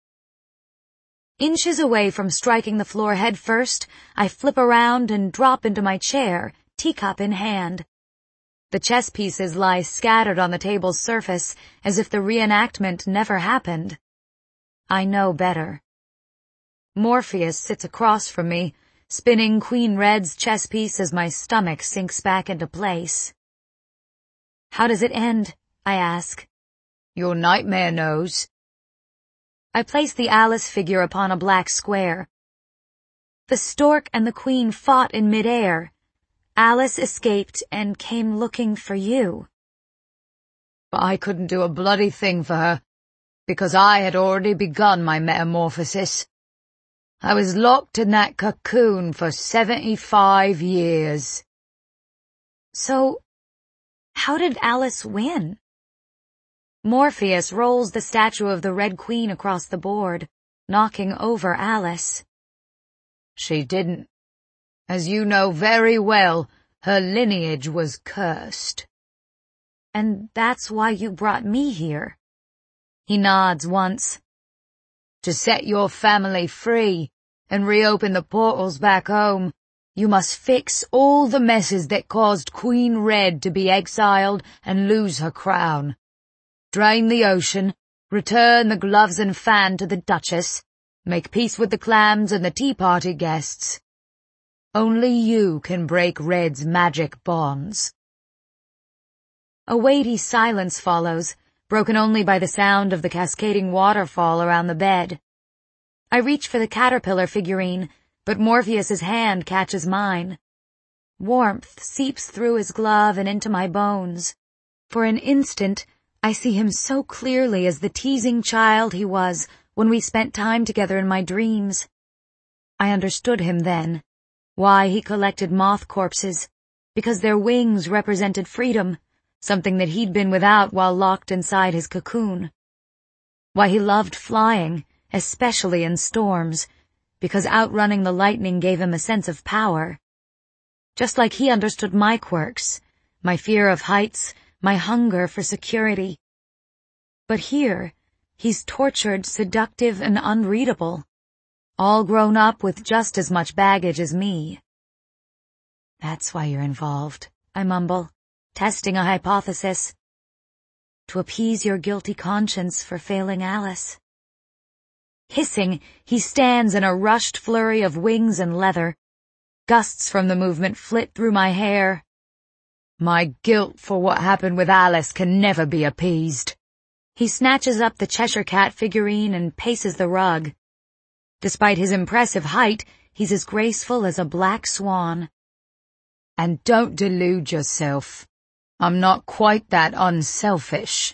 Inches away from striking the floor head first, I flip around and drop into my chair, teacup in hand. The chess pieces lie scattered on the table's surface, as if the reenactment never happened. I know better. Morpheus sits across from me, spinning Queen Red's chess piece as my stomach sinks back into place. "How does it end?" I ask. "Your nightmare knows." I place the Alice figure upon a black square. The stork and the queen fought in midair. Alice escaped and came looking for you. But I couldn't do a bloody thing for her, because I had already begun my metamorphosis. I was locked in that cocoon for seventy-five years. So, how did Alice win? Morpheus rolls the statue of the Red Queen across the board, knocking over Alice. She didn't. As you know very well, her lineage was cursed. And that's why you brought me here. He nods once. To set your family free and reopen the portals back home, you must fix all the messes that caused Queen Red to be exiled and lose her crown. Drain the ocean, return the gloves and fan to the Duchess, make peace with the clams and the tea party guests. Only you can break Red's magic bonds. A weighty silence follows, broken only by the sound of the cascading waterfall around the bed. I reach for the caterpillar figurine, but Morpheus's hand catches mine. Warmth seeps through his glove and into my bones. For an instant, I see him so clearly as the teasing child he was when we spent time together in my dreams. I understood him then, why he collected moth corpses, because their wings represented freedom, something that he'd been without while locked inside his cocoon. Why he loved flying, especially in storms, because outrunning the lightning gave him a sense of power. Just like he understood my quirks, my fear of heights, my hunger for security. But here, he's tortured, seductive, and unreadable, all grown up with just as much baggage as me. That's why you're involved, I mumble, testing a hypothesis. To appease your guilty conscience for failing Alice. Hissing, he stands in a rushed flurry of wings and leather. Gusts from the movement flit through my hair. My guilt for what happened with Alice can never be appeased. He snatches up the Cheshire Cat figurine and paces the rug. Despite his impressive height, he's as graceful as a black swan. And don't delude yourself. I'm not quite that unselfish.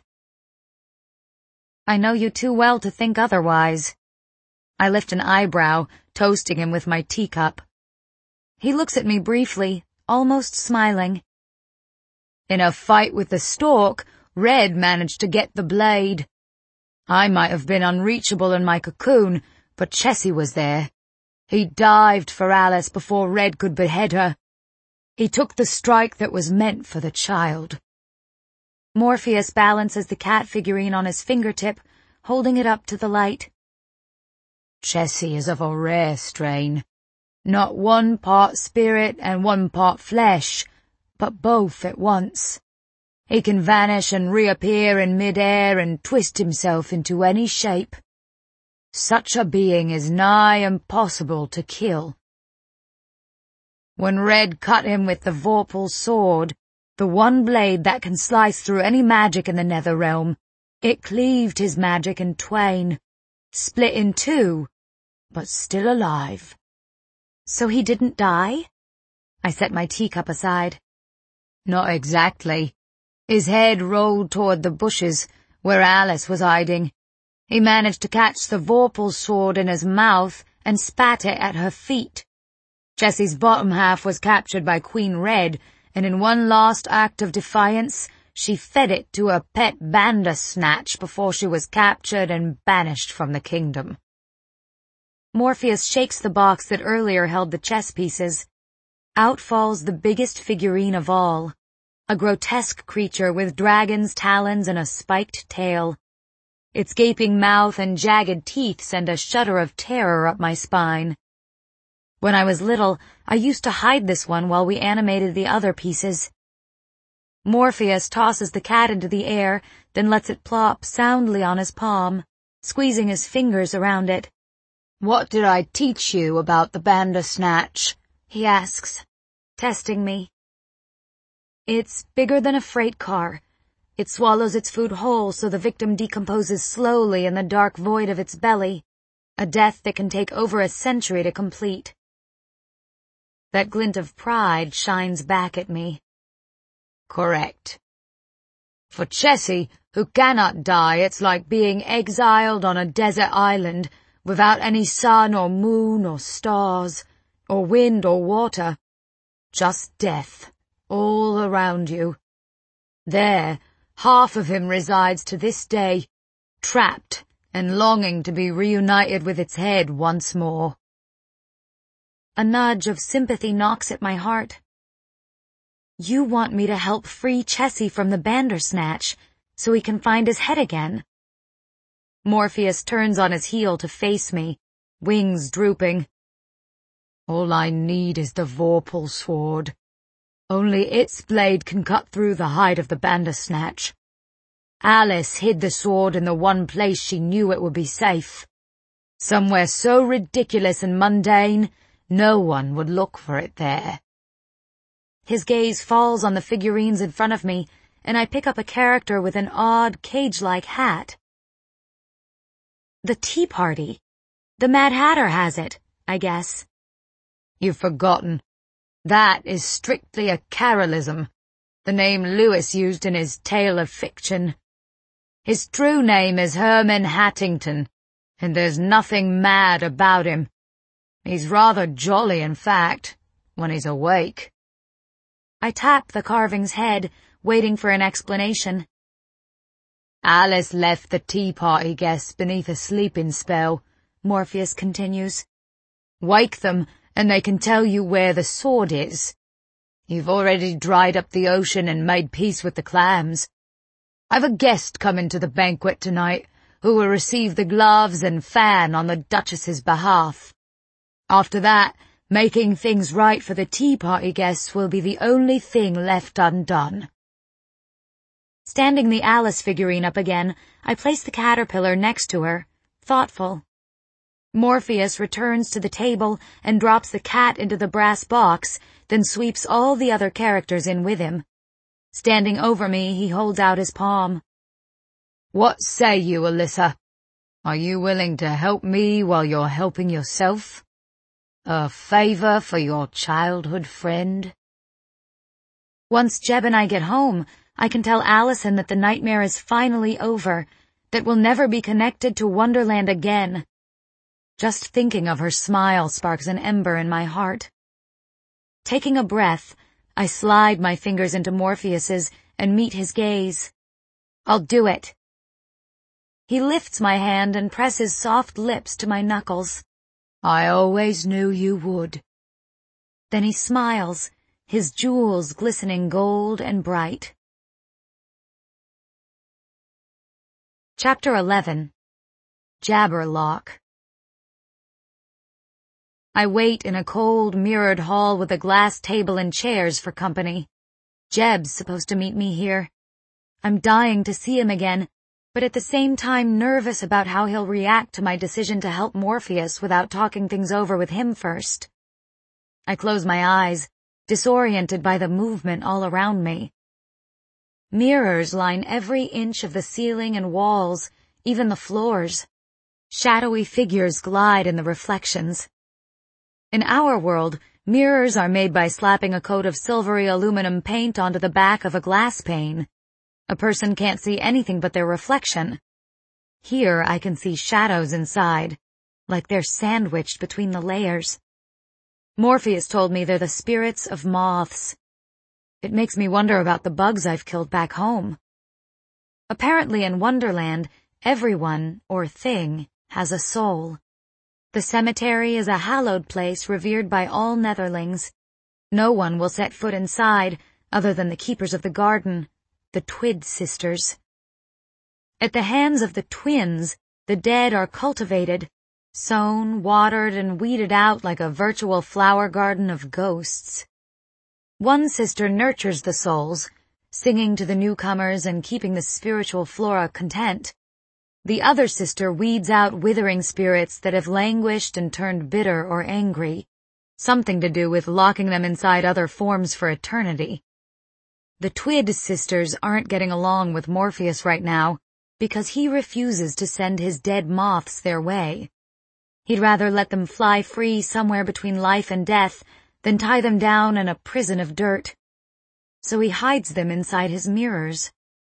I know you too well to think otherwise. I lift an eyebrow, toasting him with my teacup. He looks at me briefly, almost smiling. In a fight with the stork, Red managed to get the blade. I might have been unreachable in my cocoon, but Chessie was there. He dived for Alice before Red could behead her. He took the strike that was meant for the child. Morpheus balances the cat figurine on his fingertip, holding it up to the light. Chessie is of a rare strain. Not one part spirit and one part flesh, but both at once. He can vanish and reappear in mid-air and twist himself into any shape. Such a being is nigh impossible to kill. When Red cut him with the Vorpal sword, the one blade that can slice through any magic in the Nether Realm, it cleaved his magic in twain, split in two, but still alive. So he didn't die? I set my teacup aside. Not exactly. His head rolled toward the bushes, where Alice was hiding. He managed to catch the Vorpal sword in his mouth and spat it at her feet. Chessie's bottom half was captured by Queen Red, and in one last act of defiance, she fed it to a pet Bandersnatch before she was captured and banished from the kingdom. Morpheus shakes the box that earlier held the chess pieces. Out falls the biggest figurine of all, a grotesque creature with dragon's talons and a spiked tail. Its gaping mouth and jagged teeth send a shudder of terror up my spine. When I was little, I used to hide this one while we animated the other pieces. Morpheus tosses the cat into the air, then lets it plop soundly on his palm, squeezing his fingers around it. "What did I teach you about the Bandersnatch?" he asks, testing me. It's bigger than a freight car. It swallows its food whole so the victim decomposes slowly in the dark void of its belly, a death that can take over a century to complete. That glint of pride shines back at me. Correct. For Chessie, who cannot die, it's like being exiled on a desert island without any sun or moon or stars, or wind or water. Just death, all around you. There, half of him resides to this day, trapped and longing to be reunited with its head once more. A nudge of sympathy knocks at my heart. You want me to help free Chessie from the Bandersnatch, so he can find his head again. Morpheus turns on his heel to face me, wings drooping. All I need is the Vorpal sword. Only its blade can cut through the hide of the Bandersnatch. Alice hid the sword in the one place she knew it would be safe. Somewhere so ridiculous and mundane, No one would look for it there. His gaze falls on the figurines in front of me, and I pick up a character with an odd, cage-like hat. The Tea Party. The Mad Hatter has it, I guess. You've forgotten. That is strictly a Carolism, the name Lewis used in his Tale of Fiction. His true name is Herman Hattington, and there's nothing mad about him. He's rather jolly, in fact, when he's awake. I tap the carving's head, waiting for an explanation. Alice left the tea party guests beneath a sleeping spell, Morpheus continues. Wake them, and they can tell you where the sword is. You've already dried up the ocean and made peace with the clams. I've a guest coming to the banquet tonight, who will receive the gloves and fan on the Duchess's behalf. After that, making things right for the tea party guests will be the only thing left undone. Standing the Alice figurine up again, I place the caterpillar next to her, thoughtful. Morpheus returns to the table and drops the cat into the brass box, then sweeps all the other characters in with him. Standing over me, he holds out his palm. What say you, Alyssa? Are you willing to help me while you're helping yourself? A favor for your childhood friend? Once Jeb and I get home, I can tell Allison that the nightmare is finally over, that we'll never be connected to Wonderland again. Just thinking of her smile sparks an ember in my heart. Taking a breath, I slide my fingers into Morpheus's and meet his gaze. I'll do it. He lifts my hand and presses soft lips to my knuckles. I always knew you would. Then he smiles, his jewels glistening gold and bright. Chapter eleven. Jabberlock. I wait in a cold, mirrored hall with a glass table and chairs for company. Jeb's supposed to meet me here. I'm dying to see him again, but at the same time nervous about how he'll react to my decision to help Morpheus without talking things over with him first. I close my eyes, disoriented by the movement all around me. Mirrors line every inch of the ceiling and walls, even the floors. Shadowy figures glide in the reflections. In our world, mirrors are made by slapping a coat of silvery aluminum paint onto the back of a glass pane. A person can't see anything but their reflection. Here I can see shadows inside, like they're sandwiched between the layers. Morpheus told me they're the spirits of moths. It makes me wonder about the bugs I've killed back home. Apparently in Wonderland, everyone, or thing, has a soul. The cemetery is a hallowed place revered by all Netherlings. No one will set foot inside, other than the keepers of the garden, the Twid sisters. At the hands of the twins, the dead are cultivated, sown, watered, and weeded out like a virtual flower garden of ghosts. One sister nurtures the souls, singing to the newcomers and keeping the spiritual flora content. The other sister weeds out withering spirits that have languished and turned bitter or angry, something to do with locking them inside other forms for eternity. The Twid sisters aren't getting along with Morpheus right now because he refuses to send his dead moths their way. He'd rather let them fly free somewhere between life and death than tie them down in a prison of dirt. So he hides them inside his mirrors.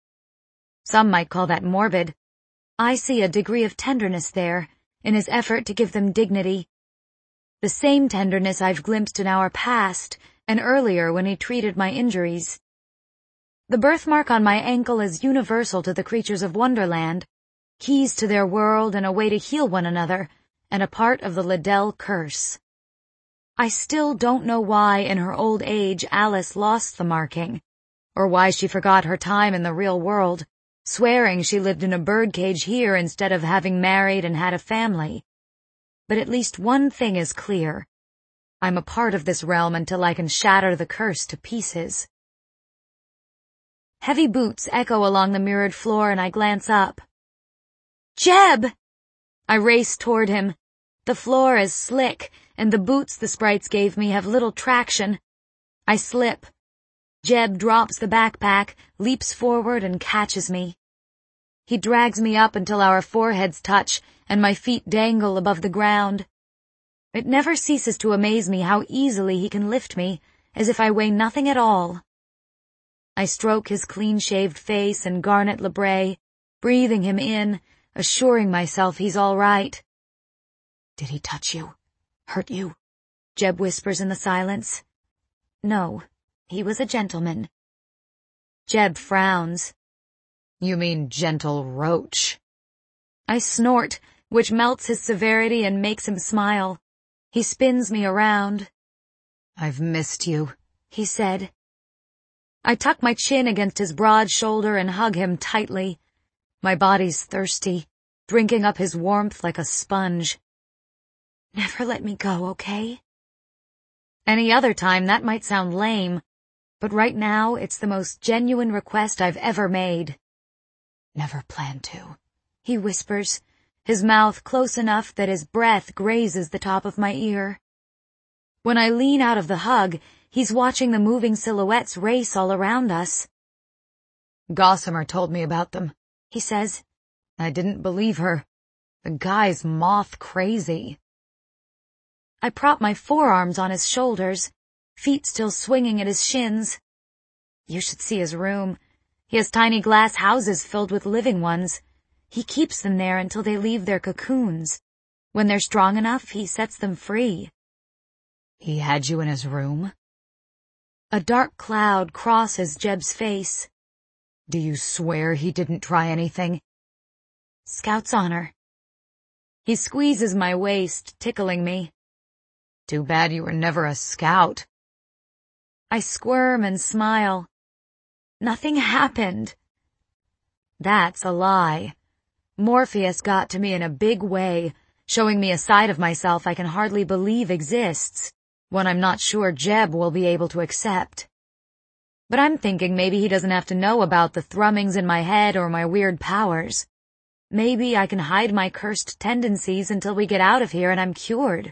Some might call that morbid. I see a degree of tenderness there, in his effort to give them dignity. The same tenderness I've glimpsed in our past, and earlier when he treated my injuries. The birthmark on my ankle is universal to the creatures of Wonderland, keys to their world and a way to heal one another, and a part of the Liddell curse. I still don't know why in her old age Alice lost the marking, or why she forgot her time in the real world, swearing she lived in a birdcage here instead of having married and had a family. But at least one thing is clear. I'm a part of this realm until I can shatter the curse to pieces. Heavy boots echo along the mirrored floor and I glance up. Jeb! I race toward him. The floor is slick, and the boots the sprites gave me have little traction. I slip. Jeb drops the backpack, leaps forward, and catches me. He drags me up until our foreheads touch, and my feet dangle above the ground. It never ceases to amaze me how easily he can lift me, as if I weigh nothing at all. I stroke his clean-shaved face and garnet labré, breathing him in, assuring myself he's all right. "Did he touch you? Hurt you?" Jeb whispers in the silence. "No, he was a gentleman." Jeb frowns. "You mean gentle roach." I snort, which melts his severity and makes him smile. He spins me around. "I've missed you," he said. I tuck my chin against his broad shoulder and hug him tightly. My body's thirsty, drinking up his warmth like a sponge. "Never let me go, okay?" Any other time that might sound lame, but right now it's the most genuine request I've ever made. "Never plan to," he whispers, his mouth close enough that his breath grazes the top of my ear. When I lean out of the hug, he's watching the moving silhouettes race all around us. "Gossamer told me about them," he says. "I didn't believe her. The guy's moth crazy." I prop my forearms on his shoulders, feet still swinging at his shins. You should see his room. He has tiny glass houses filled with living ones. He keeps them there until they leave their cocoons. When they're strong enough, he sets them free. "He had you in his room?" A dark cloud crosses Jeb's face. "Do you swear he didn't try anything?" "Scout's honor." He squeezes my waist, tickling me. "Too bad you were never a scout." I squirm and smile. Nothing happened. That's a lie. Morpheus got to me in a big way, showing me a side of myself I can hardly believe exists, one I'm not sure Jeb will be able to accept. But I'm thinking maybe he doesn't have to know about the thrummings in my head or my weird powers. Maybe I can hide my cursed tendencies until we get out of here and I'm cured.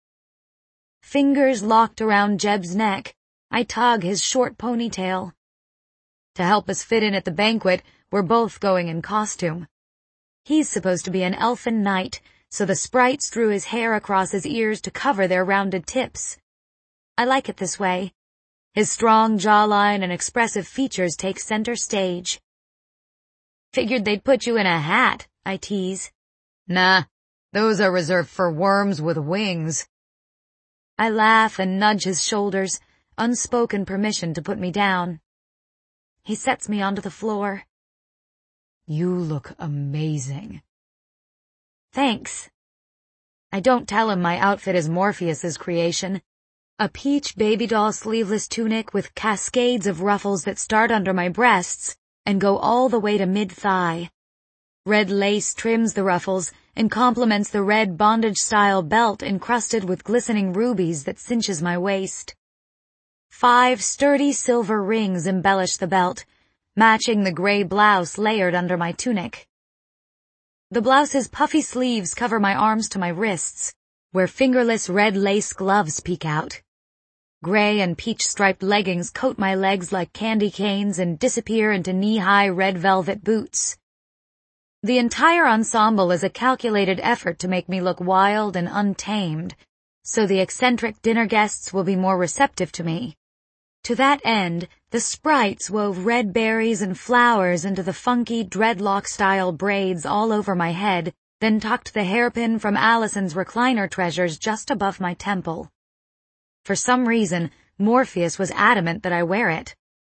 Fingers locked around Jeb's neck, I tug his short ponytail. To help us fit in at the banquet, we're both going in costume. He's supposed to be an elfin knight, so the sprites drew his hair across his ears to cover their rounded tips. I like it this way. His strong jawline and expressive features take center stage. "Figured they'd put you in a hat," I tease. "Nah, those are reserved for worms with wings." I laugh and nudge his shoulders, unspoken permission to put me down. He sets me onto the floor. "You look amazing." "Thanks." I don't tell him my outfit is Morpheus's creation. A peach baby doll sleeveless tunic with cascades of ruffles that start under my breasts and go all the way to mid-thigh. Red lace trims the ruffles and complements the red bondage-style belt encrusted with glistening rubies that cinches my waist. Five sturdy silver rings embellish the belt, matching the gray blouse layered under my tunic. The blouse's puffy sleeves cover my arms to my wrists, where fingerless red lace gloves peek out. Gray and peach-striped leggings coat my legs like candy canes and disappear into knee-high red velvet boots. The entire ensemble is a calculated effort to make me look wild and untamed, so the eccentric dinner guests will be more receptive to me. To that end, the sprites wove red berries and flowers into the funky dreadlock-style braids all over my head, then tucked the hairpin from Allison's recliner treasures just above my temple. For some reason, Morpheus was adamant that I wear it.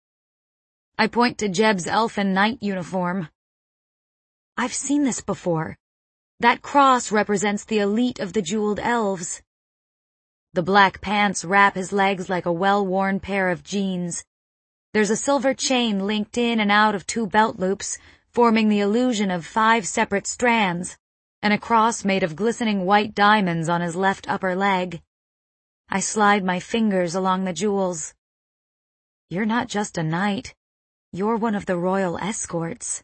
I point to Jeb's elfin knight uniform. I've seen this before. That cross represents the elite of the jeweled elves. The black pants wrap his legs like a well-worn pair of jeans. There's a silver chain linked in and out of two belt loops, forming the illusion of five separate strands, and a cross made of glistening white diamonds on his left upper leg. I slide my fingers along the jewels. You're not just a knight. You're one of the royal escorts.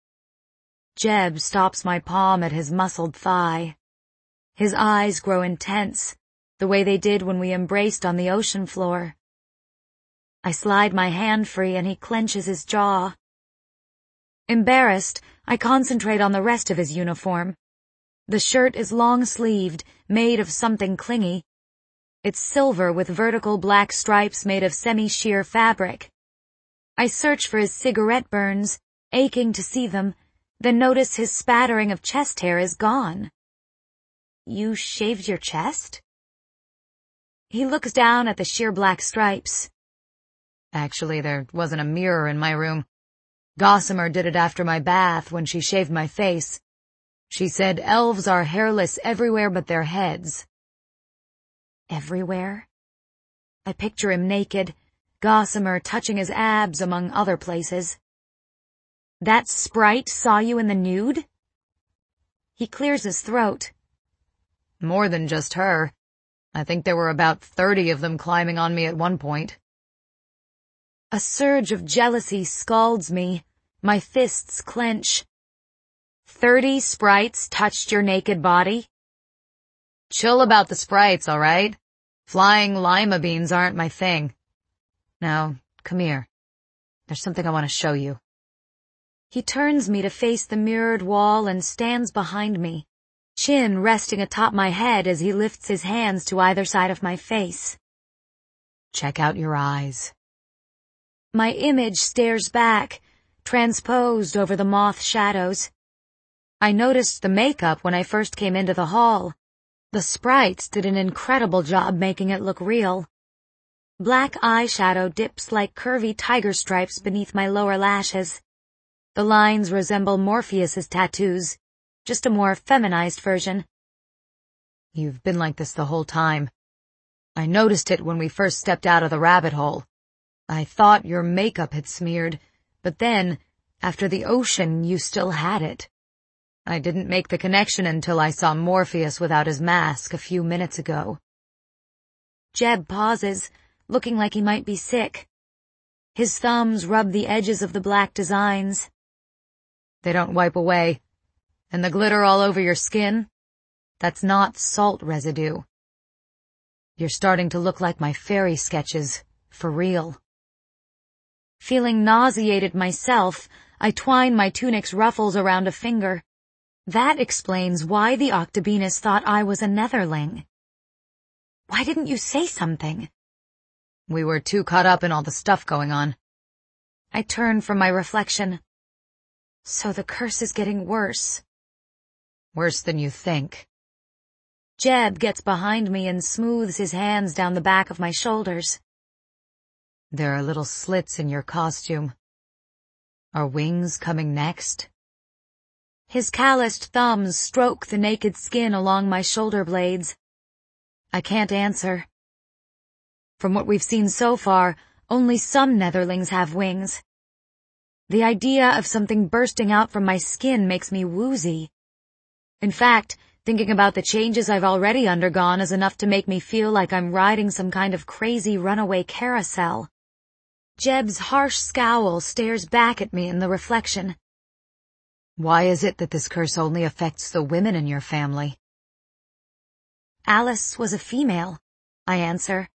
Jeb stops my palm at his muscled thigh. His eyes grow intense, the way they did when we embraced on the ocean floor. I slide my hand free and he clenches his jaw. Embarrassed, I concentrate on the rest of his uniform. The shirt is long-sleeved, made of something clingy. It's silver with vertical black stripes made of semi-sheer fabric. I search for his cigarette burns, aching to see them, then notice his spattering of chest hair is gone. You shaved your chest? He looks down at the sheer black stripes. Actually, there wasn't a mirror in my room. Gossamer did it after my bath when she shaved my face. She said elves are hairless everywhere but their heads. Everywhere? I picture him naked, Gossamer touching his abs among other places. That sprite saw you in the nude? He clears his throat. More than just her. I think there were about thirty of them climbing on me at one point. A surge of jealousy scalds me. My fists clench. Thirty sprites touched your naked body? Chill about the sprites, all right? Flying lima beans aren't my thing. Now, come here. There's something I want to show you. He turns me to face the mirrored wall and stands behind me, chin resting atop my head as he lifts his hands to either side of my face. Check out your eyes. My image stares back, transposed over the moth shadows. I noticed the makeup when I first came into the hall. The sprites did an incredible job making it look real. Black eyeshadow dips like curvy tiger stripes beneath my lower lashes. The lines resemble Morpheus's tattoos, just a more feminized version. You've been like this the whole time. I noticed it when we first stepped out of the rabbit hole. I thought your makeup had smeared, but then, after the ocean, you still had it. I didn't make the connection until I saw Morpheus without his mask a few minutes ago. Jeb pauses, looking like he might be sick. His thumbs rub the edges of the black designs. They don't wipe away. And the glitter all over your skin? That's not salt residue. You're starting to look like my fairy sketches, for real. Feeling nauseated myself, I twine my tunic's ruffles around a finger. That explains why the Octobenus thought I was a netherling. Why didn't you say something? We were too caught up in all the stuff going on. I turn from my reflection. So the curse is getting worse. Worse than you think. Jeb gets behind me and smooths his hands down the back of my shoulders. There are little slits in your costume. Are wings coming next? His calloused thumbs stroke the naked skin along my shoulder blades. I can't answer. From what we've seen so far, only some netherlings have wings. The idea of something bursting out from my skin makes me woozy. In fact, thinking about the changes I've already undergone is enough to make me feel like I'm riding some kind of crazy runaway carousel. Jeb's harsh scowl stares back at me in the reflection. Why is it that this curse only affects the women in your family? Alice was a female, I answer.